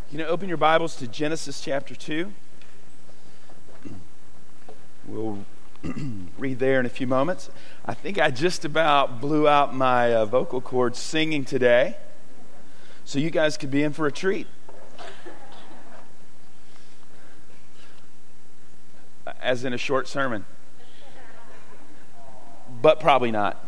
You know, open your Bibles to Genesis chapter 2. We'll read there in a few moments. I think I just about blew out my vocal cords singing today, so you guys could be in for a treat. As in a short sermon. But probably not.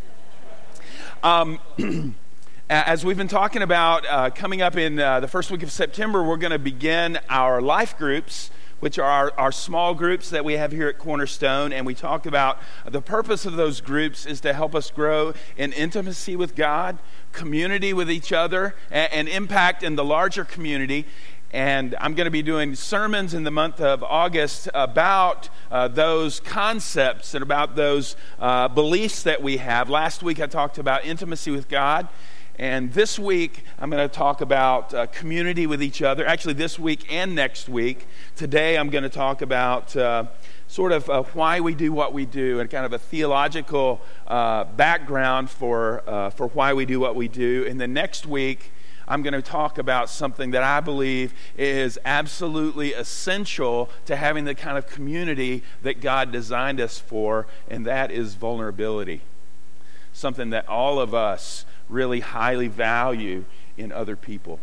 As we've been talking about, coming up in the first week of September, we're going to begin our life groups, which are our small groups that we have here at Cornerstone. And we talked about the purpose of those groups is to help us grow in intimacy with God, community with each other, and impact in the larger community. And I'm going to be doing sermons in the month of August about those concepts and about those beliefs that we have. Last week I talked about intimacy with God. And this week, I'm going to talk about community with each other. Actually, this week and next week. Today, I'm going to talk about sort of why we do what we do and kind of a theological background for why we do what we do. And then next week, I'm going to talk about something that I believe is absolutely essential to having the kind of community that God designed us for, and that is vulnerability. Something that all of us really highly value in other people.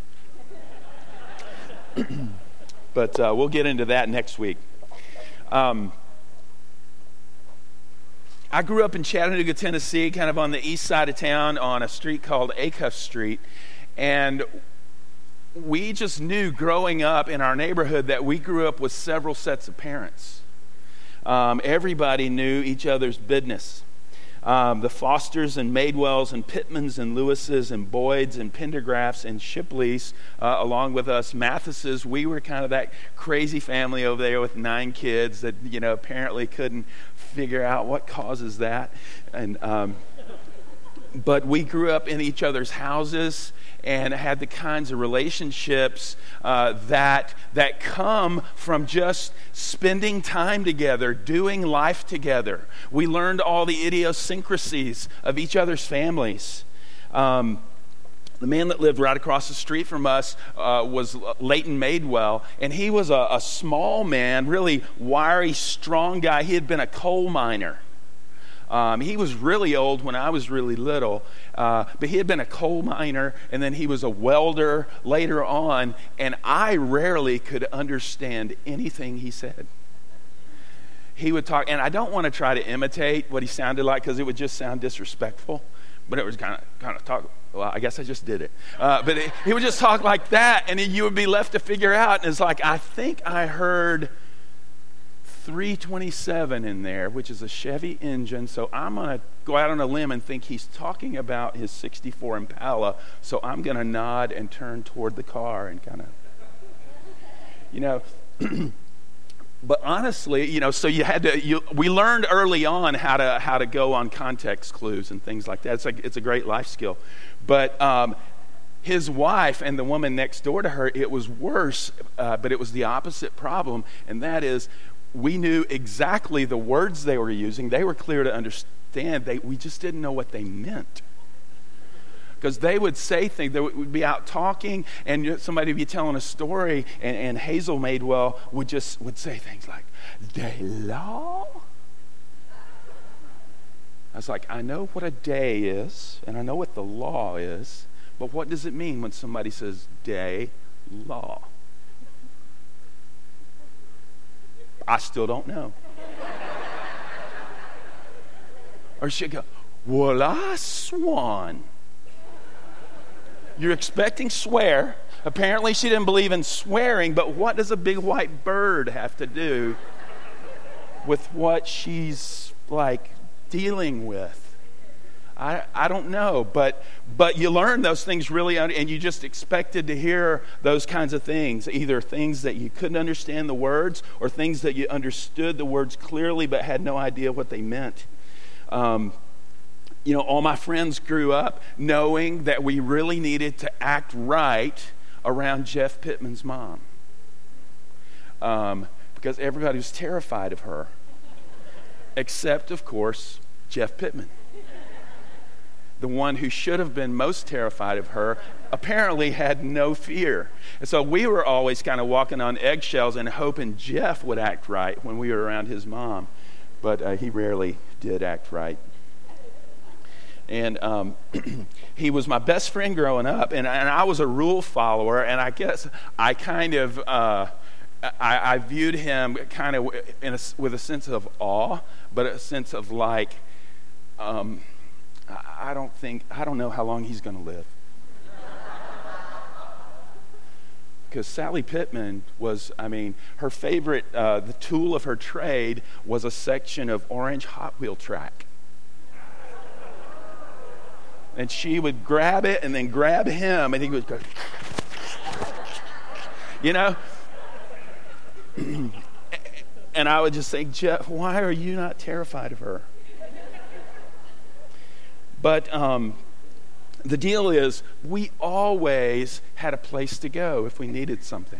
But we'll get into that next week. I grew up in Chattanooga, Tennessee, kind of on the east side of town on a street called Acuff Street. And we just knew growing up in our neighborhood that we grew up with several sets of parents. Everybody knew each other's business. The Fosters and Madewells and Pittmans and Lewises and Boyds and Pendergraphs and Shipleys, along with us Mathises, we were kind of that crazy family over there with 9 kids that, you know, apparently couldn't figure out what causes that. And but we grew up in each other's houses and had the kinds of relationships that come from just spending time together, doing life together. We learned all the idiosyncrasies of each other's families. The man that lived right across the street from us was Leighton Madewell, and he was a small man, really wiry, strong guy. He had been a coal miner. He was really old when I was really little, but he had been a coal miner, and then he was a welder later on, and I rarely could understand anything he said. He would talk, and I don't want to try to imitate what he sounded like because it would just sound disrespectful, but it was kind of talk. Well, I guess I just did it. But he would just talk like that, and then you would be left to figure out, and it's like, I think I heard 327 in there, which is a Chevy engine, so I'm going to go out on a limb and think he's talking about his 64 Impala, so I'm going to nod and turn toward the car and kind of, you know, but honestly, you know, so we learned early on how to go on context clues and things like that. It's a great life skill. But his wife and the woman next door to her, it was worse, but it was the opposite problem, and that is, we knew exactly the words they were using. They were clear to understand. We just didn't know what they meant. Because they would say things, they would be out talking, and somebody would be telling a story, and Hazel Madewell would say things like, "Day law?" I was like, I know what a day is, and I know what the law is, but what does it mean when somebody says day law? I still don't know. Or she'd go, "Well, I swan." You're expecting swear. Apparently she didn't believe in swearing, but what does a big white bird have to do with what she's like dealing with? I don't know, but you learn those things really, and you just expected to hear those kinds of things, either things that you couldn't understand the words or things that you understood the words clearly but had no idea what they meant. You know, all my friends grew up knowing that we really needed to act right around Jeff Pittman's mom, because everybody was terrified of her, except, of course, Jeff Pittman. the one who should have been most terrified of her, apparently had no fear. And so we were always kind of walking on eggshells and hoping Jeff would act right when we were around his mom. But he rarely did act right. And he was my best friend growing up, and I was a rule follower, and I guess I kind of... I viewed him kind of with a sense of awe, but a sense of like, I don't know how long he's going to live. Because Sally Pittman was, her favorite, the tool of her trade was a section of orange Hot Wheel track. And she would grab it and then grab him, and he would go, And I would just say, Jeff, why are you not terrified of her? But the deal is, we always had a place to go if we needed something.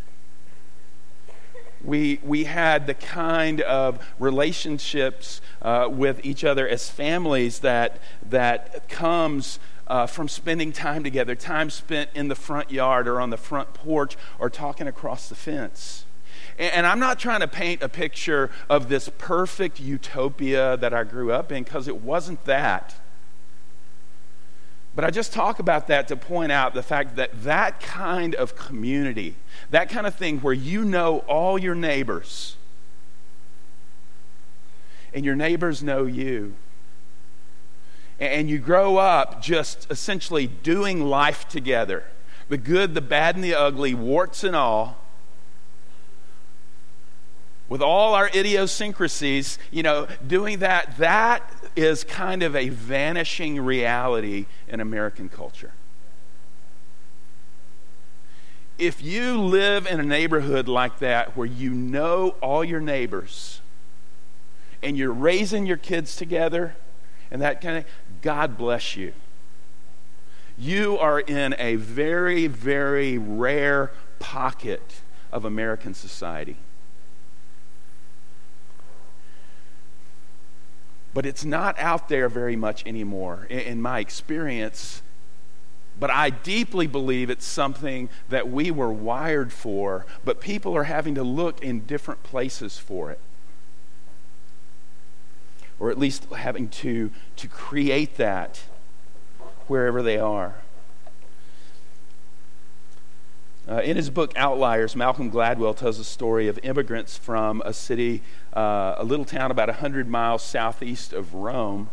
We had the kind of relationships with each other as families that comes from spending time together, time spent in the front yard or on the front porch or talking across the fence. And I'm not trying to paint a picture of this perfect utopia that I grew up in, because it wasn't that. But I just talk about that to point out the fact that that kind of community, that kind of thing where you know all your neighbors and your neighbors know you, and you grow up just essentially doing life together, the good, the bad, and the ugly, warts and all, with all our idiosyncrasies, doing that is kind of a vanishing reality in American culture. If you live in a neighborhood like that where you know all your neighbors and you're raising your kids together and that kind of, God bless you. You are in a very, very rare pocket of American society. But it's not out there very much anymore, in my experience. But I deeply believe it's something that we were wired for, but people are having to look in different places for it. Or at least having to create that wherever they are. In his book Outliers, Malcolm Gladwell tells a story of immigrants from a city, a little town about 100 miles southeast of Rome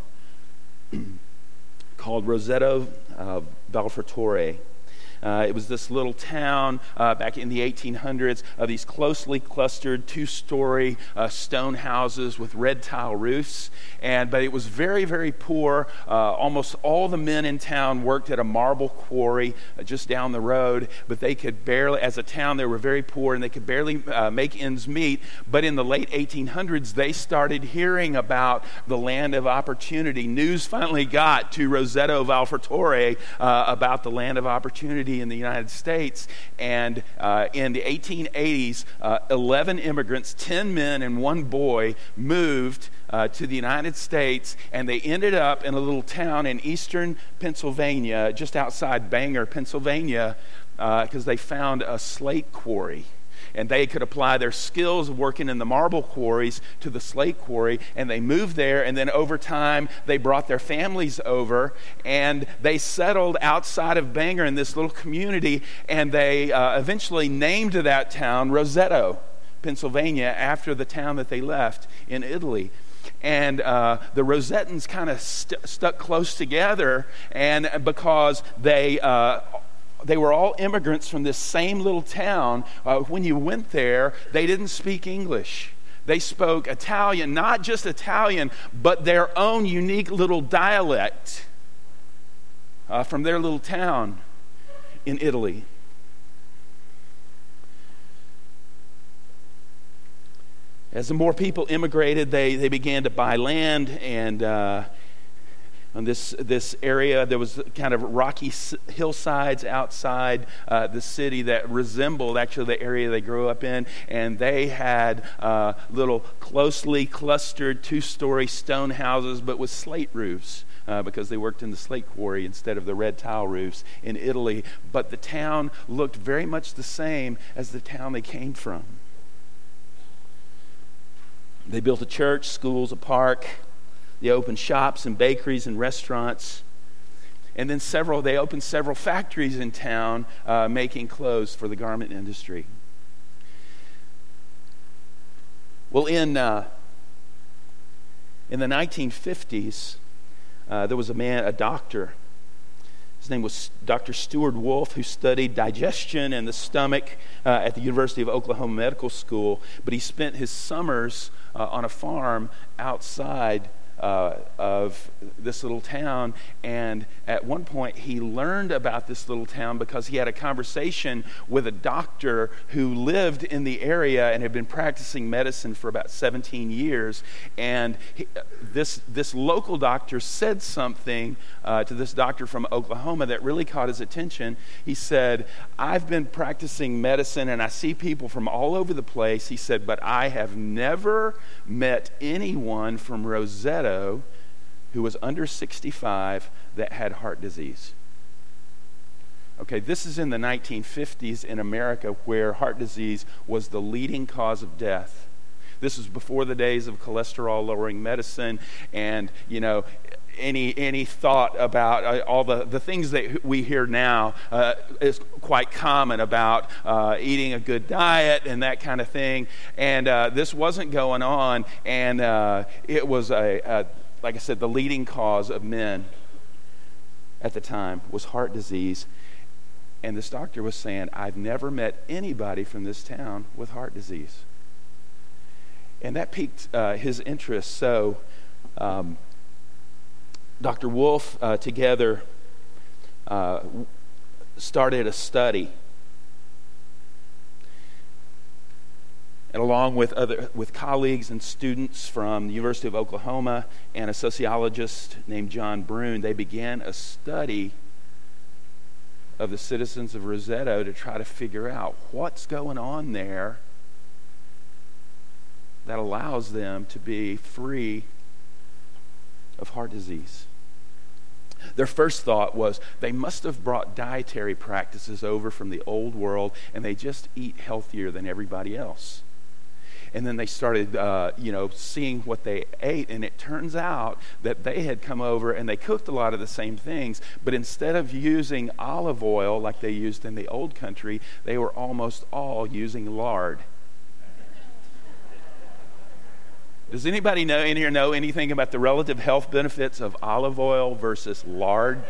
called Roseto Valfertore. It was this little town back in the 1800s of these closely clustered two-story stone houses with red tile roofs. But it was very, very poor. Almost all the men in town worked at a marble quarry just down the road, but they could barely, as a town, they were very poor and they could barely make ends meet. But in the late 1800s, they started hearing about the land of opportunity. News finally got to Roseto Valfertore about the land of opportunity in the United States. And in the 1880s, 11 immigrants, 10 men and 1 boy, moved to the United States, and they ended up in a little town in eastern Pennsylvania, just outside Bangor, Pennsylvania, because they found a slate quarry. And they could apply their skills of working in the marble quarries to the slate quarry, and they moved there, and then over time they brought their families over, and they settled outside of Bangor in this little community, and they eventually named that town Roseto, Pennsylvania, after the town that they left in Italy. And the Rosetans kind of stuck close together, and because they were all immigrants from this same little town. When you went there, they didn't speak English. They spoke Italian, not just Italian, but their own unique little dialect from their little town in Italy. As the more people immigrated, they began to buy land, and on this area, there was kind of rocky hillsides outside the city that resembled actually the area they grew up in, and they had little closely clustered 2-story stone houses, but with slate roofs. because they worked in the slate quarry instead of the red tile roofs in Italy. But the town looked very much the same as the town they came from. They built a church, schools, a park. They opened shops and bakeries and restaurants. And then they opened several factories in town making clothes for the garment industry. Well, in the 1950s, there was a doctor. His name was Dr. Stuart Wolf, who studied digestion and the stomach at the University of Oklahoma Medical School. But he spent his summers on a farm outside of this little town, and at one point he learned about this little town because he had a conversation with a doctor who lived in the area and had been practicing medicine for about 17 years. And this local doctor said something to this doctor from Oklahoma that really caught his attention. He said, "I've been practicing medicine and I see people from all over the place," he said, "but I have never met anyone from Roseto who was under 65 that had heart disease." Okay, this is in the 1950s in America, where heart disease was the leading cause of death. This was before the days of cholesterol-lowering medicine and, any thought about all the things that we hear now is quite common about eating a good diet and that kind of thing. And this wasn't going on, and it was, like I said, the leading cause of men at the time was heart disease. And this doctor was saying, "I've never met anybody from this town with heart disease." And that piqued his interest. So Dr. Wolf together started a study, and along with colleagues and students from the University of Oklahoma and a sociologist named John Brune, they began a study of the citizens of Roseto to try to figure out what's going on there that allows them to be free of heart disease. Their first thought was they must have brought dietary practices over from the old world, and they just eat healthier than everybody else. And then they started, seeing what they ate, and it turns out that they had come over and they cooked a lot of the same things, but instead of using olive oil like they used in the old country, they were almost all using lard. Does anybody in here know anything about the relative health benefits of olive oil versus lard?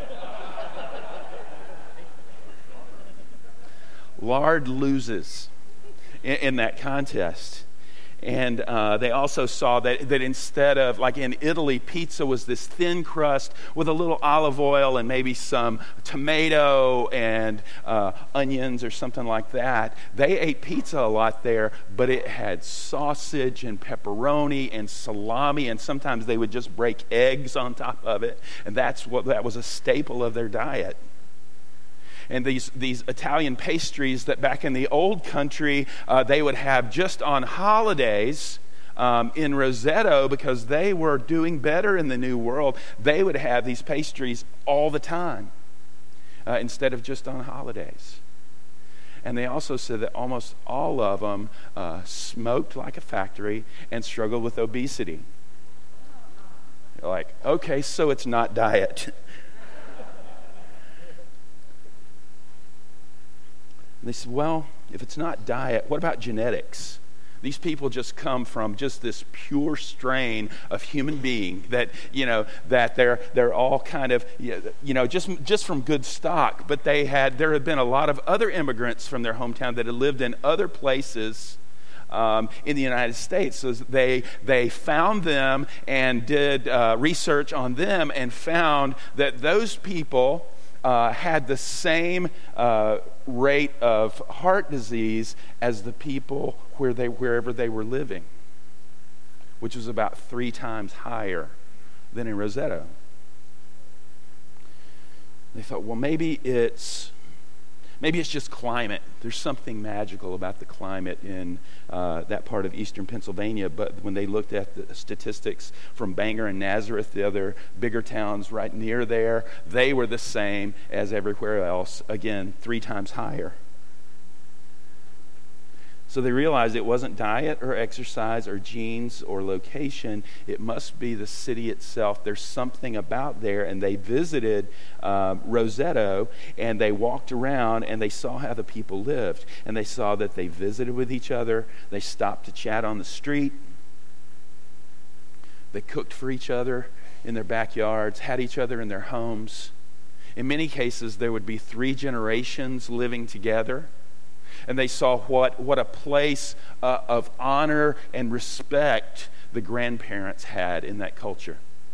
Lard loses in that contest. And they also saw that instead of, like in Italy, pizza was this thin crust with a little olive oil and maybe some tomato and onions or something like that. They ate pizza a lot there, but it had sausage and pepperoni and salami, and sometimes they would just break eggs on top of it. And that was a staple of their diet. And these Italian pastries that back in the old country they would have just on holidays in Roseto, because they were doing better in the New World, they would have these pastries all the time instead of just on holidays. And they also said that almost all of them smoked like a factory and struggled with obesity. You're like, okay, so it's not diet. And they said, well, if it's not diet, what about genetics? These people just come from just this pure strain of human being that they're all kind of just from good stock. But there had been a lot of other immigrants from their hometown that had lived in other places in the United States. So they found them and did research on them and found that those people had the same rate of heart disease as the people wherever they were living, which was about 3 times higher than in Roseto. They thought, well, maybe it's Maybe it's just climate. There's something magical about the climate in that part of eastern Pennsylvania. But when they looked at the statistics from Bangor and Nazareth, the other bigger towns right near there, they were the same as everywhere else. Again, 3 times higher. So they realized it wasn't diet or exercise or genes or location. It must be the city itself. There's something about there. And they visited Roseto, and they walked around, and they saw how the people lived. And they saw that they visited with each other. They stopped to chat on the street. They cooked for each other in their backyards, had each other in their homes. In many cases, there would be 3 generations living together. And they saw what a place of honor and respect the grandparents had in that culture.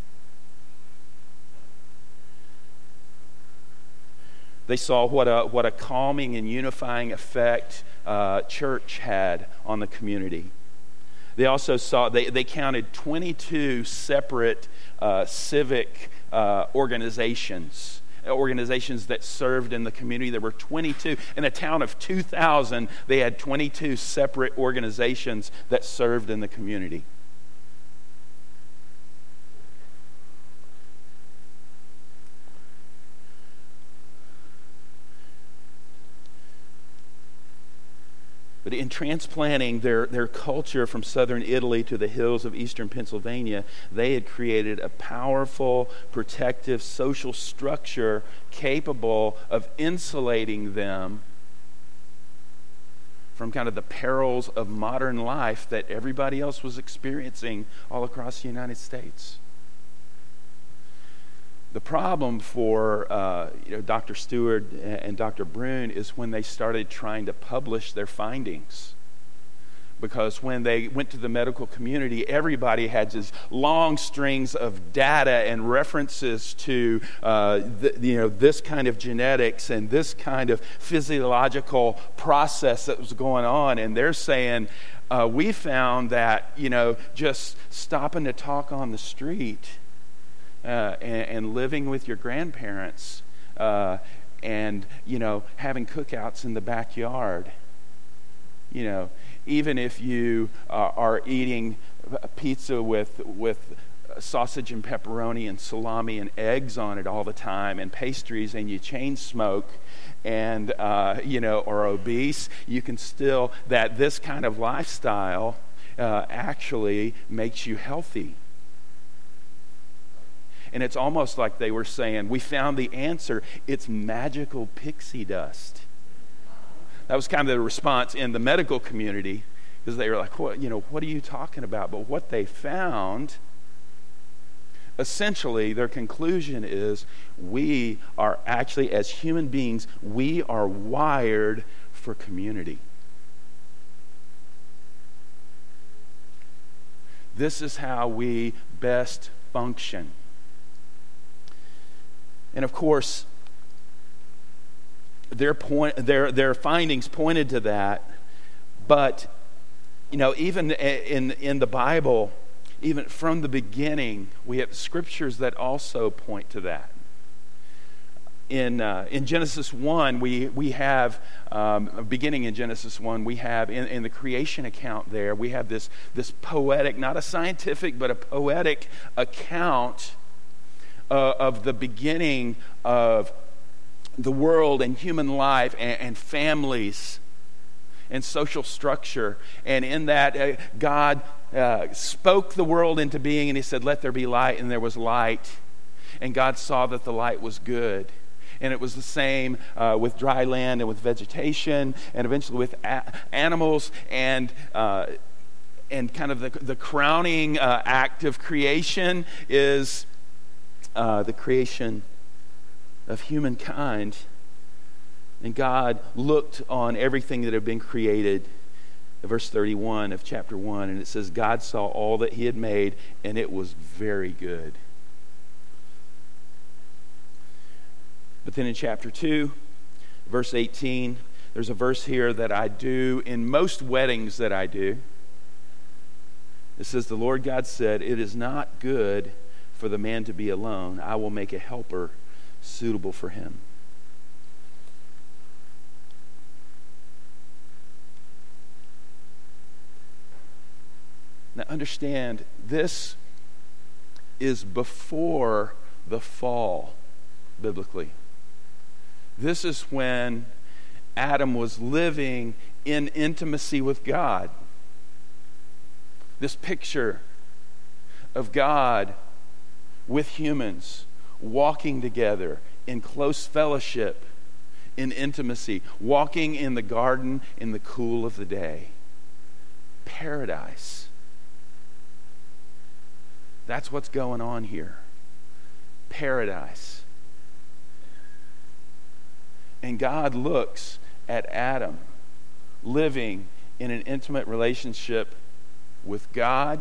They saw what a calming and unifying effect church had on the community. They also saw, they counted 22 separate civic organizations that served in the community. There were 22. In a town of 2,000, they had 22 separate organizations that served in the community. But in transplanting their culture from southern Italy to the hills of eastern Pennsylvania, they had created a powerful, protective social structure capable of insulating them from kind of the perils of modern life that everybody else was experiencing all across the United States. The problem for Dr. Stewart and Dr. Brune is when they started trying to publish their findings. Because when they went to the medical community, everybody had these long strings of data and references to this kind of genetics and this kind of physiological process that was going on. And they're saying, we found that, just stopping to talk on the street and living with your grandparents and having cookouts in the backyard, even if you are eating a pizza with sausage and pepperoni and salami and eggs on it all the time and pastries, and you chain smoke and are obese, you can still, that this kind of lifestyle actually makes you healthy. And it's almost like they were saying, we found the answer. It's magical pixie dust. That was kind of the response in the medical community, because they were like, what are you talking about? But what they found, essentially, their conclusion is, we are actually, as human beings, we are wired for community. This is how we best function. And of course, their findings pointed to that. But even in the Bible, even from the beginning, we have scriptures that also point to that. In Genesis 1, we have, beginning in Genesis 1, we have in the creation account there, we have this poetic, not a scientific, but a poetic account of the beginning of the world and human life and families and social structure. And in that, God spoke the world into being, and he said, let there be light, and there was light. And God saw that the light was good. And it was the same with dry land and with vegetation, and eventually with animals, and kind of the crowning act of creation is the creation of humankind. And God looked on everything that had been created, verse 31 of chapter 1, and it says, God saw all that he had made, and it was very good. But then in chapter 2, verse 18, there's a verse here that I do in most weddings that I do. It says, the Lord God said, it is not good for the man to be alone. I will make a helper suitable for him. Now understand, this is before the fall, biblically. This is when Adam was living in intimacy with God. This picture of God with humans, walking together in close fellowship, in intimacy, walking in the garden in the cool of the day. Paradise. That's what's going on here. Paradise. And God looks at Adam living in an intimate relationship with God,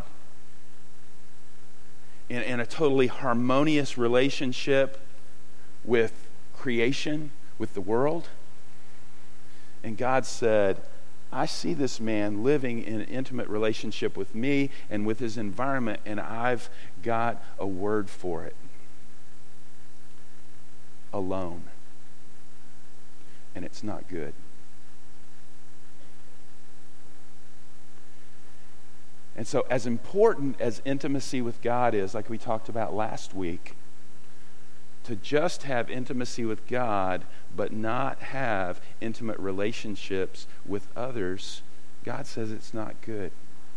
in a totally harmonious relationship with creation, with the world. And God said, I see this man living in an intimate relationship with me and with his environment, and I've got a word for it. Alone. And it's not good. And so, as important as intimacy with God is, like we talked about last week, to just have intimacy with God but not have intimate relationships with others, God says it's not good.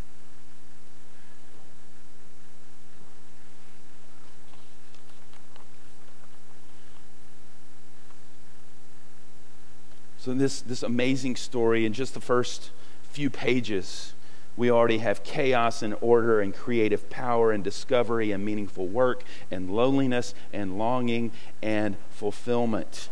So this amazing story, in just the first few pages, we already have chaos and order and creative power and discovery and meaningful work and loneliness and longing and fulfillment.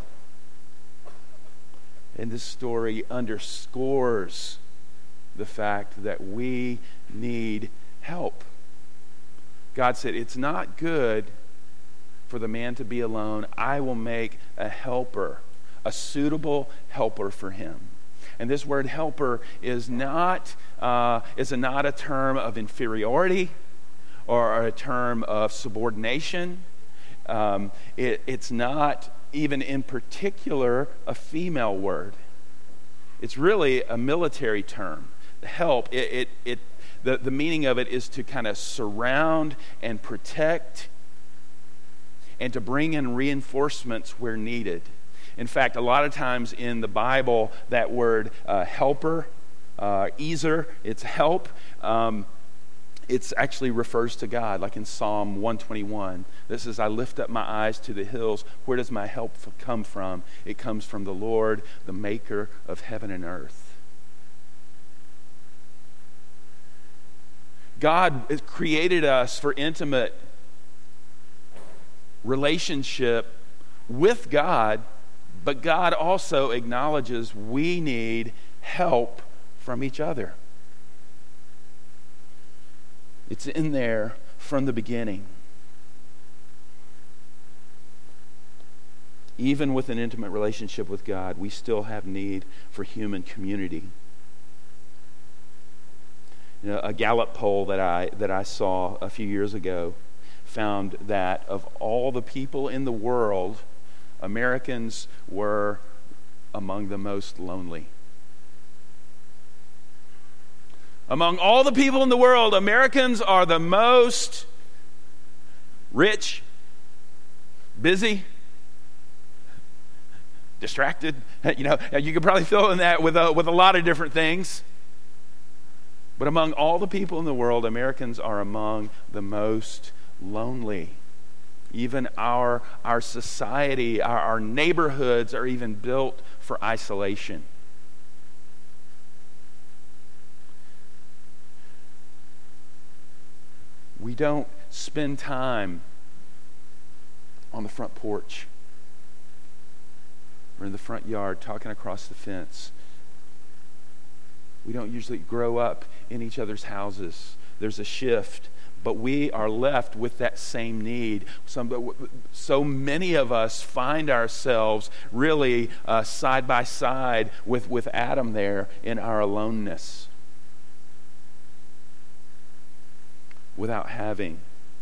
And this story underscores the fact that we need help. God said, it's not good for the man to be alone. I will make a helper, a suitable helper for him. And this word helper is not a term of inferiority or a term of subordination. It's not even in particular a female word. It's really a military term. Help, the meaning of it is to kind of surround and protect and to bring in reinforcements where needed. In fact, a lot of times in the Bible, that word helper, ezer, it's help, it actually refers to God, like in Psalm 121. This is, I lift up my eyes to the hills. Where does my help come from? It comes from the Lord, the maker of heaven and earth. God has created us for intimate relationship with God, but God also acknowledges we need help from each other. It's in there from the beginning. Even with an intimate relationship with God, we still have need for human community. You know, a Gallup poll that I saw a few years ago found that of all the people in the world, Americans were among the most lonely. Among all the people in the world, Americans are the most rich, busy, distracted. You know, you could probably fill in that with a lot of different things. But among all the people in the world, Americans are among the most lonely. Even our society, our neighborhoods are even built for isolation. We don't spend time on the front porch or in the front yard talking across the fence. We don't usually grow up in each other's houses. There's a shift, but we are left with that same need. So many of us find ourselves really side by side with Adam there in our aloneness, without having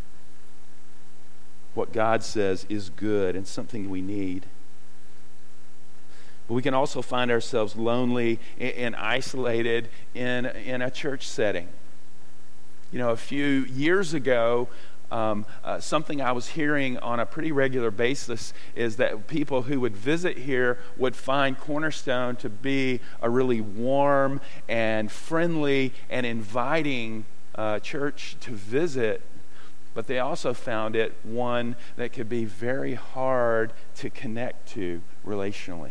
what God says is good and something we need. But we can also find ourselves lonely and isolated in a church setting. A few years ago, something I was hearing on a pretty regular basis is that people who would visit here would find Cornerstone to be a really warm and friendly and inviting church to visit, but they also found it one that could be very hard to connect to relationally.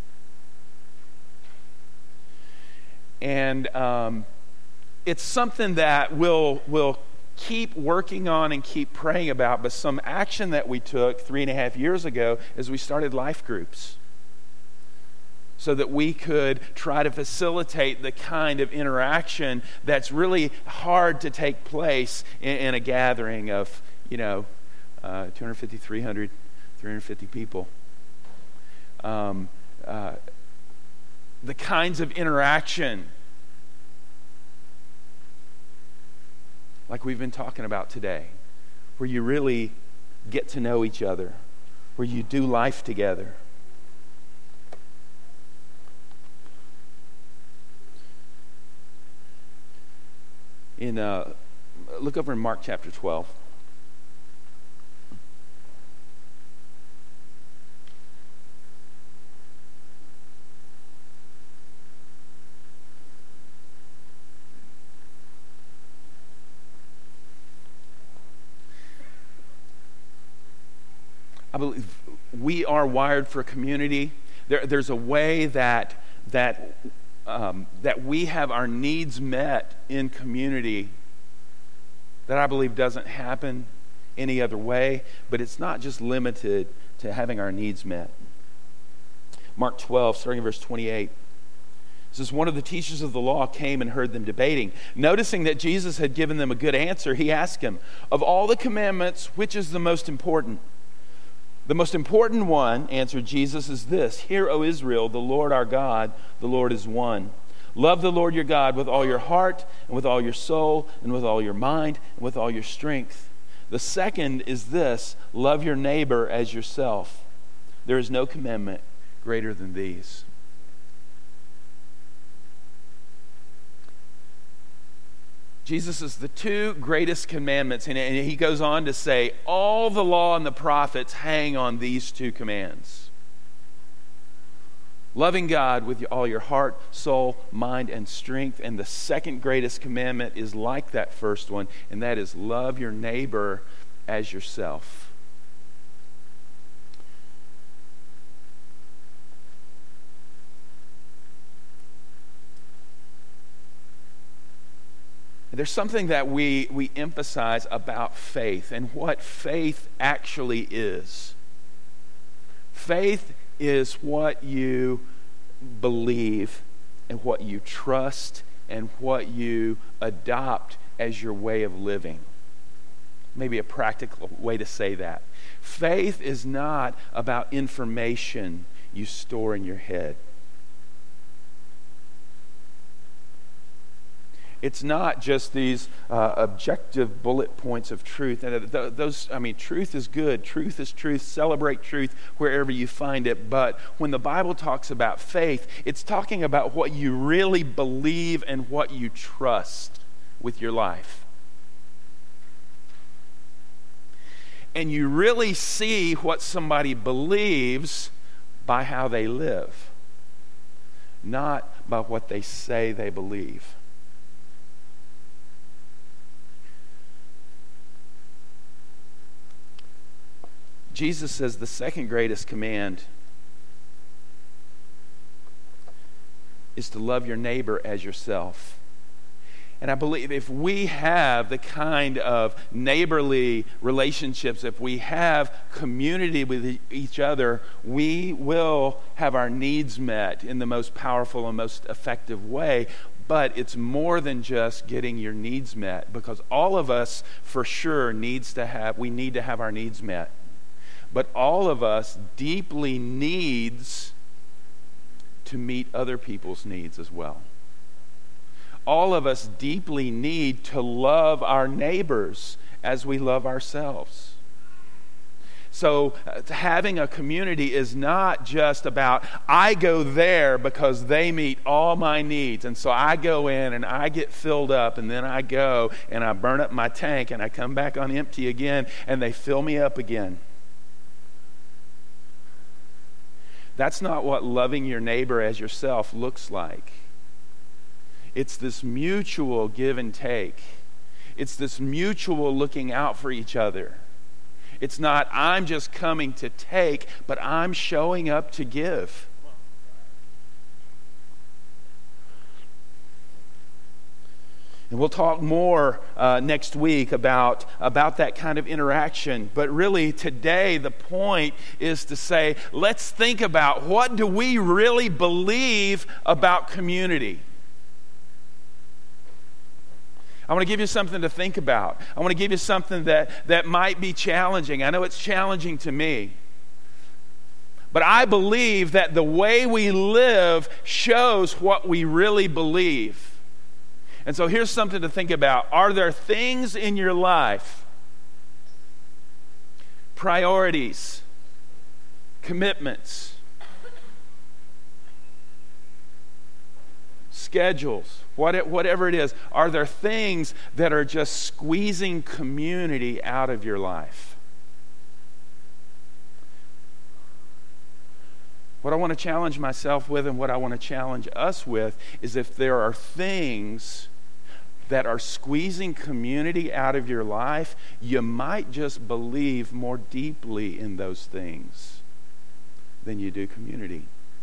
And it's something that we'll keep working on and keep praying about, but some action that we took 3.5 years ago is we started life groups so that we could try to facilitate the kind of interaction that's really hard to take place in a gathering of 250, 300, 350 people. The kinds of interaction like we've been talking about today, where you really get to know each other, where you do life together. Look over in Mark chapter 12. I believe we are wired for community. There's a way that we have our needs met in community that I believe doesn't happen any other way, but it's not just limited to having our needs met. Mark 12, starting in verse 28. It says, one of the teachers of the law came and heard them debating. Noticing that Jesus had given them a good answer, he asked him, of all the commandments, which is the most important? The most important one, answered Jesus, is this: Hear, O Israel, the Lord our God, the Lord is one. Love the Lord your God with all your heart, and with all your soul, and with all your mind, and with all your strength. The second is this: love your neighbor as yourself. There is no commandment greater than these. Jesus is the two greatest commandments, and he goes on to say, all the law and the prophets hang on these two commands. Loving God with all your heart, soul, mind, and strength. And the second greatest commandment is like that first one, and that is love your neighbor as yourself. There's something that we emphasize about faith and what faith actually is. Faith is what you believe and what you trust and what you adopt as your way of living. Maybe a practical way to say that. Faith is not about information you store in your head. It's not just these objective bullet points of truth. And truth is good. Truth is truth. Celebrate truth wherever you find it. But when the Bible talks about faith, it's talking about what you really believe and what you trust with your life. And you really see what somebody believes by how they live, not by what they say they believe. Jesus says the second greatest command is to love your neighbor as yourself. And I believe if we have the kind of neighborly relationships, if we have community with each other, we will have our needs met in the most powerful and most effective way. But it's more than just getting your needs met, because all of us for sure need to have our needs met. But all of us deeply needs to meet other people's needs as well. All of us deeply need to love our neighbors as we love ourselves. So having a community is not just about, I go there because they meet all my needs. And so I go in and I get filled up, and then I go and I burn up my tank and I come back on empty again and they fill me up again. That's not what loving your neighbor as yourself looks like. It's this mutual give and take. It's this mutual looking out for each other. It's not, I'm just coming to take, but I'm showing up to give. And we'll talk more next week about that kind of interaction. But really today the point is to say, let's think about, what do we really believe about community? I want to give you something to think about. I want to give you something that might be challenging. I know it's challenging to me. But I believe that the way we live shows what we really believe. And so here's something to think about. Are there things in your life, priorities, commitments, schedules, whatever it is, are there things that are just squeezing community out of your life? What I want to challenge myself with, and what I want to challenge us with, is if there are things that are squeezing community out of your life, you might just believe more deeply in those things than you do community.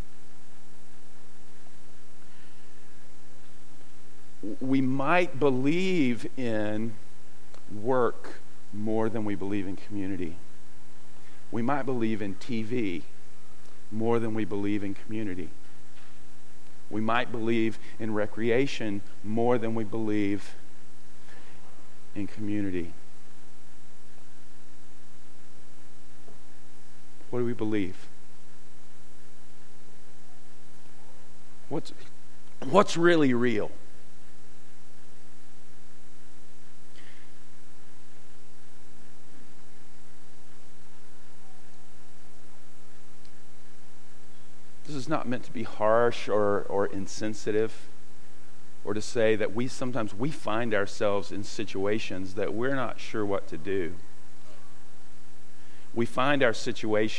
We might believe in work more than we believe in community. We might believe in TV more than we believe in community. We might believe in recreation more than we believe in community. What do we believe? What's really real? This is not meant to be harsh or insensitive, or to say that sometimes we find ourselves in situations that we're not sure what to do. We find ourselves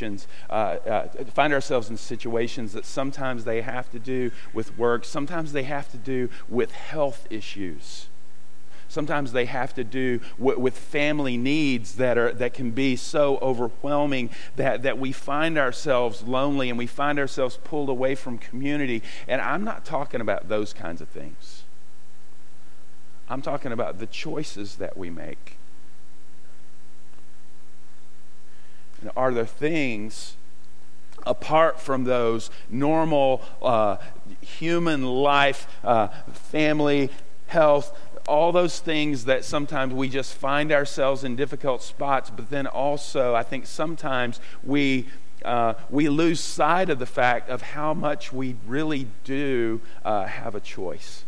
in situations that sometimes they have to do with work, sometimes they have to do with health issues. Sometimes they have to do with family needs that can be so overwhelming that we find ourselves lonely and we find ourselves pulled away from community. And I'm not talking about those kinds of things. I'm talking about the choices that we make. And are there things apart from those normal human life, family, health, all those things that sometimes we just find ourselves in difficult spots, but then also I think sometimes we lose sight of the fact of how much we really do have a choice.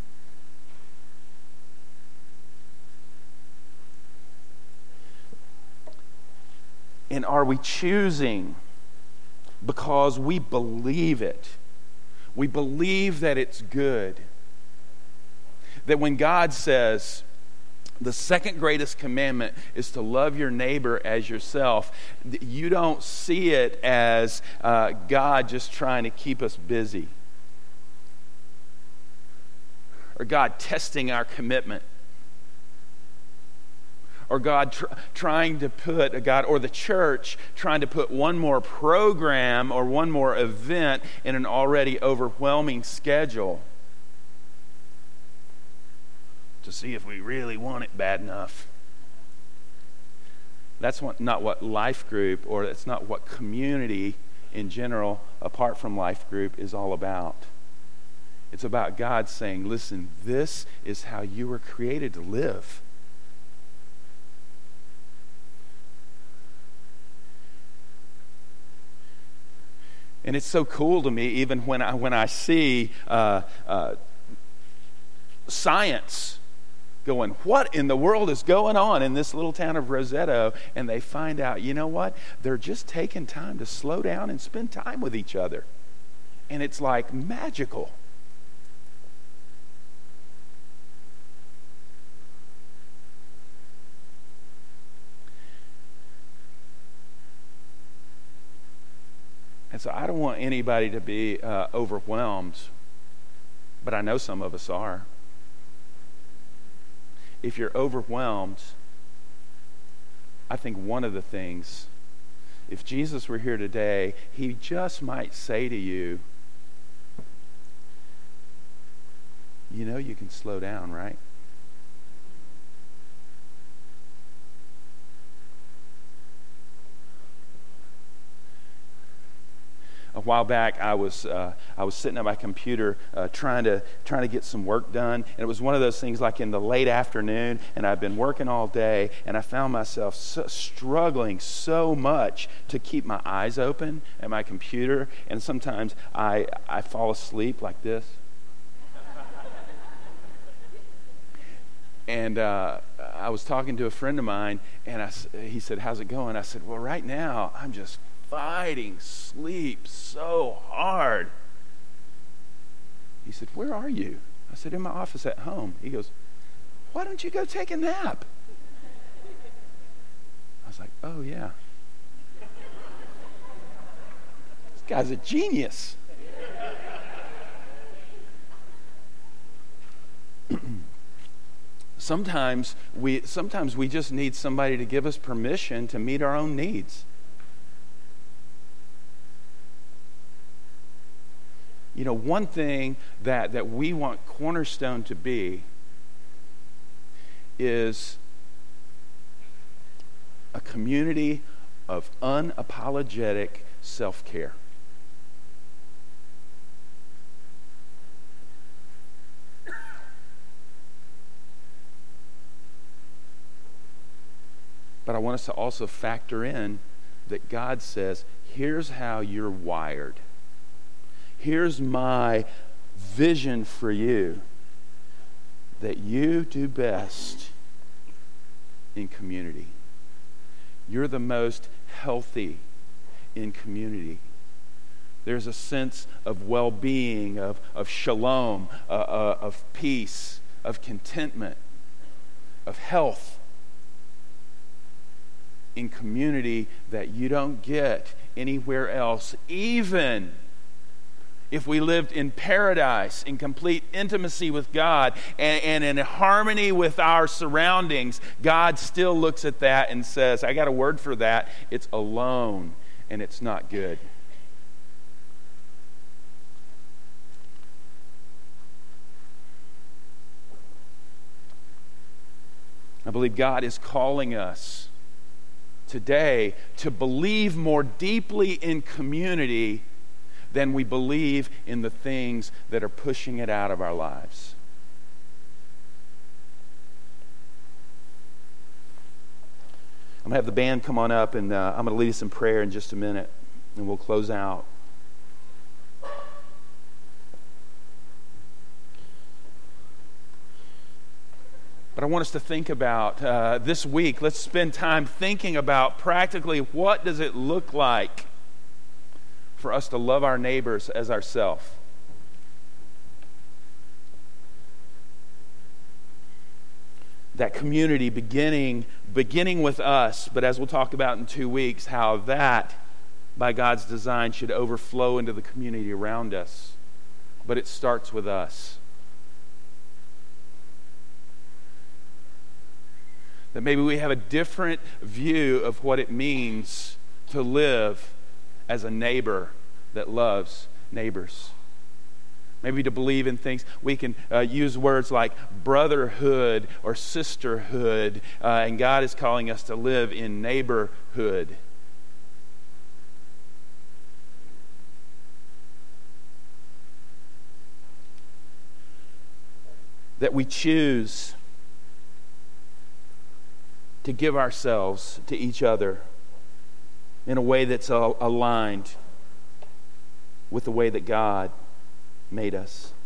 And are we choosing because we believe it? We believe that it's good. That when God says the second greatest commandment is to love your neighbor as yourself, you don't see it as God just trying to keep us busy, or God testing our commitment, or God trying to put or the church trying to put one more program or one more event in an already overwhelming schedule to see if we really want it bad enough. That's not what life group, or that's not what community in general, apart from life group, is all about. It's about God saying, listen, this is how you were created to live. And it's so cool to me, even when I see science going, what in the world is going on in this little town of Roseto? And they find out, you know what? They're just taking time to slow down and spend time with each other. And it's like magical. And so I don't want anybody to be overwhelmed, but I know some of us are. If you're overwhelmed, I think one of the things, if Jesus were here today, he just might say to you, you know you can slow down, right? A while back, I was sitting at my computer trying to get some work done, and it was one of those things like in the late afternoon, and I've been working all day, and I found myself struggling so much to keep my eyes open at my computer, and sometimes I fall asleep like this. And I was talking to a friend of mine, and he said, "How's it going?" I said, "Well, right now, I'm just fighting sleep so hard." He said, "Where are you?" I said, "In my office at home." He goes, "Why don't you go take a nap?" I was like, "Oh, yeah. This guy's a genius." Sometimes we just need somebody to give us permission to meet our own needs. You know, one thing that we want Cornerstone to be is a community of unapologetic self-care. But I want us to also factor in that God says, here's how you're wired. Here's my vision for you, that you do best in community. You're the most healthy in community. There's a sense of well-being, of shalom, of peace, of contentment, of health in community that you don't get anywhere else, even if we lived in paradise, in complete intimacy with God, and in harmony with our surroundings. God still looks at that and says, I got a word for that. It's alone, and it's not good. I believe God is calling us today to believe more deeply in community than we believe in the things that are pushing it out of our lives. I'm going to have the band come on up, and I'm going to lead us in prayer in just a minute, and we'll close out. But I want us to think about this week. Let's spend time thinking about practically what does it look like for us to love our neighbors as ourselves. That community beginning with us, but as we'll talk about in 2 weeks, how that, by God's design, should overflow into the community around us. But it starts with us. That maybe we have a different view of what it means to live as a neighbor that loves neighbors. Maybe to believe in things. We can use words like brotherhood or sisterhood, and God is calling us to live in neighborhood. That we choose to give ourselves to each other in a way that's aligned with the way that God made us.